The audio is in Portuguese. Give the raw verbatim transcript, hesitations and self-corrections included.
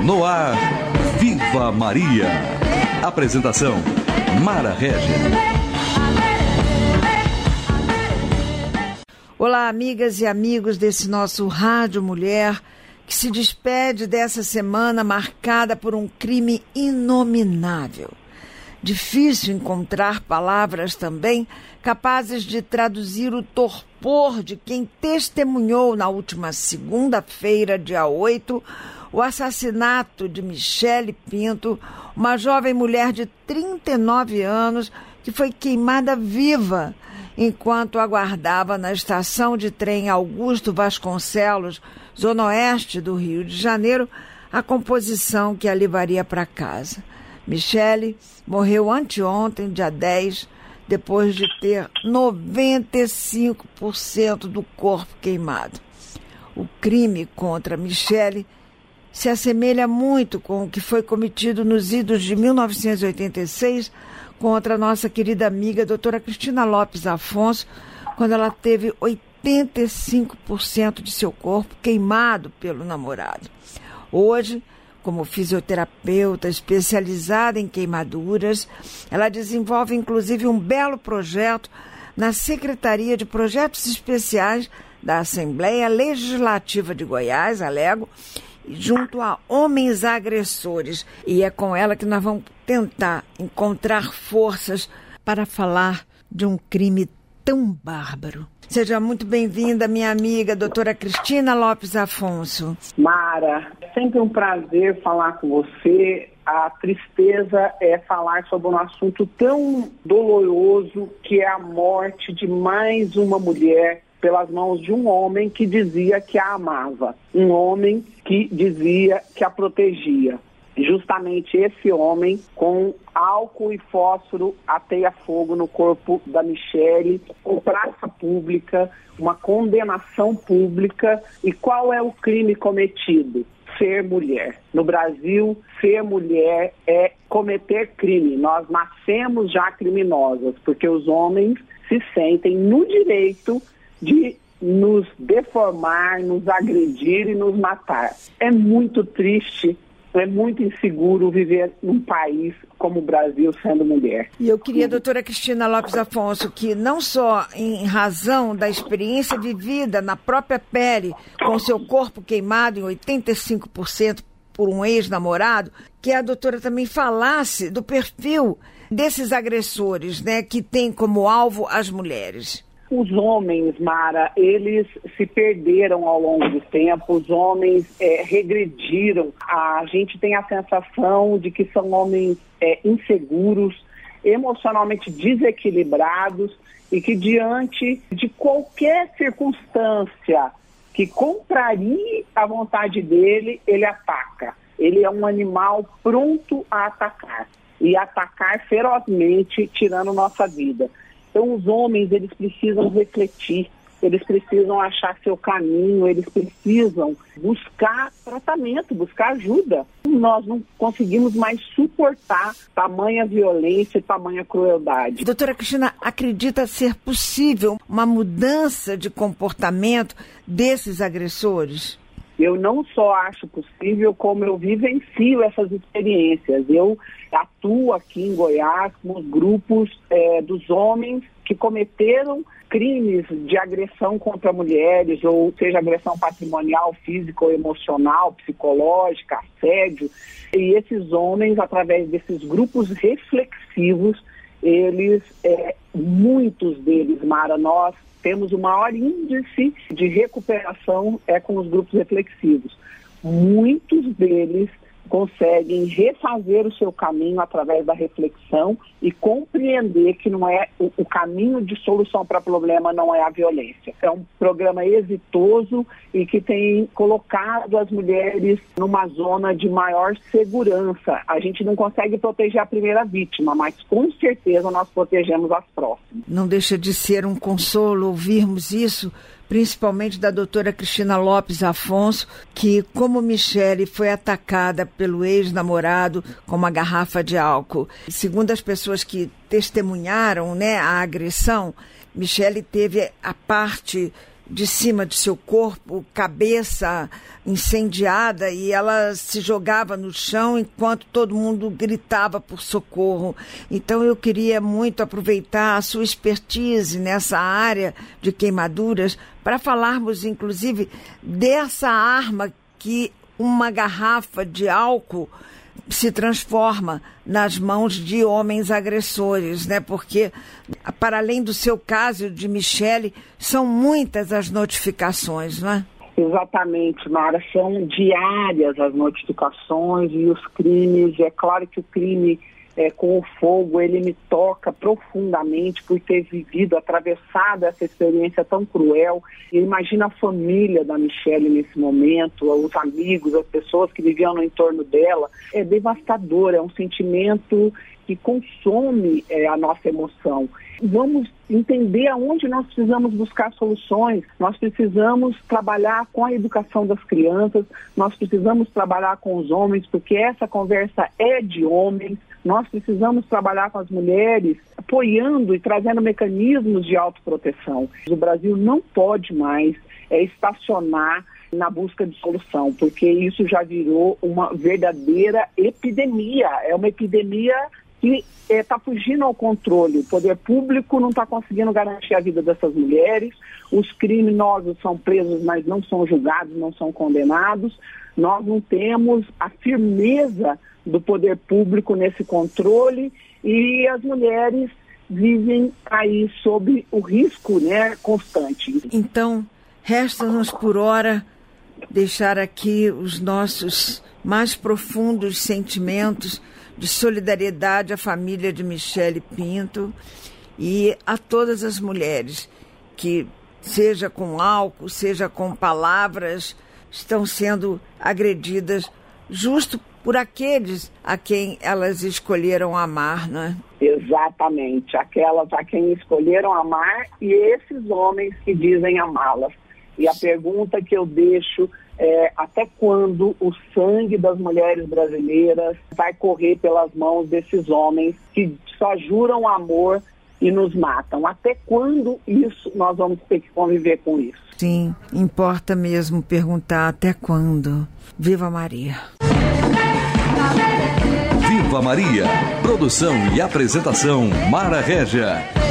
No ar, Viva Maria. Apresentação, Mara Régia. Olá, amigas e amigos desse nosso Rádio Mulher, que se despede dessa semana marcada por um crime inominável. Difícil encontrar palavras também capazes de traduzir o torpor de quem testemunhou na última segunda-feira, dia oito, o assassinato de Michele Pinto, uma jovem mulher de trinta e nove anos que foi queimada viva enquanto aguardava na estação de trem Augusto Vasconcelos, zona oeste do Rio de Janeiro, a composição que a levaria para casa. Michele morreu anteontem, dia dez, depois de ter noventa e cinco por cento do corpo queimado. O crime contra Michele se assemelha muito com o que foi cometido nos idos de mil novecentos e oitenta e seis contra a nossa querida amiga doutora Cristina Lopes Afonso, quando ela teve oitenta e cinco por cento de seu corpo queimado pelo namorado. Hoje, como fisioterapeuta especializada em queimaduras, ela desenvolve inclusive um belo projeto na Secretaria de Projetos Especiais da Assembleia Legislativa de Goiás, Alego, junto a Homens Agressores. E é com ela que nós vamos tentar encontrar forças para falar de um crime tão bárbaro. Seja muito bem-vinda, minha amiga, doutora Cristina Lopes Afonso. Mara, é sempre um prazer falar com você. A tristeza é falar sobre um assunto tão doloroso que é a morte de mais uma mulher pelas mãos de um homem que dizia que a amava, um homem que dizia que a protegia. Justamente esse homem, com álcool e fósforo, ateia fogo no corpo da Michele, com praça pública, uma condenação pública. E qual é o crime cometido? Ser mulher. No Brasil, ser mulher é cometer crime. Nós nascemos já criminosas, porque os homens se sentem no direito de nos deformar, nos agredir e nos matar. É muito triste. É muito inseguro viver num país como o Brasil sendo mulher. E eu queria, doutora Cristina Lopes Afonso, que não só em razão da experiência vivida na própria pele, com seu corpo queimado em oitenta e cinco por cento por um ex-namorado, que a doutora também falasse do perfil desses agressores, né, que tem como alvo as mulheres. Os homens, Mara, eles se perderam ao longo do tempo, os homens é, regrediram. A gente tem a sensação de que são homens é, inseguros, emocionalmente desequilibrados e que diante de qualquer circunstância que contrarie a vontade dele, ele ataca. Ele é um animal pronto a atacar e atacar ferozmente, tirando nossa vida. Então, os homens, eles precisam refletir, eles precisam achar seu caminho, eles precisam buscar tratamento, buscar ajuda. Nós não conseguimos mais suportar tamanha violência e tamanha crueldade. Doutora Cristina, acredita ser possível uma mudança de comportamento desses agressores? Eu não só acho possível, como eu vivencio essas experiências. Eu atuo aqui em Goiás com os grupos é, dos homens que cometeram crimes de agressão contra mulheres, ou seja, agressão patrimonial, física ou emocional, psicológica, assédio. E esses homens, através desses grupos reflexivos, eles, é, muitos deles, Mara, nós temos o maior índice de recuperação é com os grupos reflexivos. Muitos deles conseguem refazer o seu caminho através da reflexão e compreender que não é o, o caminho de solução para o problema não é a violência. É um programa exitoso e que tem colocado as mulheres numa zona de maior segurança. A gente não consegue proteger a primeira vítima, mas com certeza nós protegemos as próximas. Não deixa de ser um consolo ouvirmos isso, principalmente da doutora Cristina Lopes Afonso, que, como Michele, foi atacada pelo ex-namorado com uma garrafa de álcool. Segundo as pessoas que testemunharam, né, a agressão, Michele teve a parte de cima de seu corpo, cabeça incendiada, e ela se jogava no chão enquanto todo mundo gritava por socorro. Então eu queria muito aproveitar a sua expertise nessa área de queimaduras para falarmos inclusive dessa arma que uma garrafa de álcool se transforma nas mãos de homens agressores, né? Porque, para além do seu caso de Michele, são muitas as notificações, não é? Exatamente, Mara. São diárias as notificações e os crimes. É claro que o crime é, com o fogo, ele me toca profundamente por ter vivido, atravessado essa experiência tão cruel. E imagina a família da Michele nesse momento, os amigos, as pessoas que viviam no entorno dela. É devastador, é um sentimento que consome é, a nossa emoção. Vamos entender aonde nós precisamos buscar soluções. Nós precisamos trabalhar com a educação das crianças, nós precisamos trabalhar com os homens, porque essa conversa é de homens. Nós precisamos trabalhar com as mulheres, apoiando e trazendo mecanismos de autoproteção. O Brasil não pode mais é, estacionar na busca de solução, porque isso já virou uma verdadeira epidemia. É uma epidemia que está é, fugindo ao controle. O poder público não está conseguindo garantir a vida dessas mulheres. Os criminosos são presos, mas não são julgados, não são condenados. Nós não temos a firmeza do poder público nesse controle e as mulheres vivem aí sob o risco, né, constante. Então, resta-nos por hora deixar aqui os nossos mais profundos sentimentos de solidariedade à família de Michele Pinto e a todas as mulheres que, seja com álcool, seja com palavras, estão sendo agredidas justo por aqueles a quem elas escolheram amar, não é? Exatamente, aquelas a quem escolheram amar e esses homens que dizem amá-las. E a pergunta que eu deixo é: até quando o sangue das mulheres brasileiras vai correr pelas mãos desses homens que só juram amor e nos matam? Até quando isso nós vamos ter que conviver com isso? Sim, importa mesmo perguntar até quando. Viva Maria! Viva Maria! Produção e apresentação Mara Régia.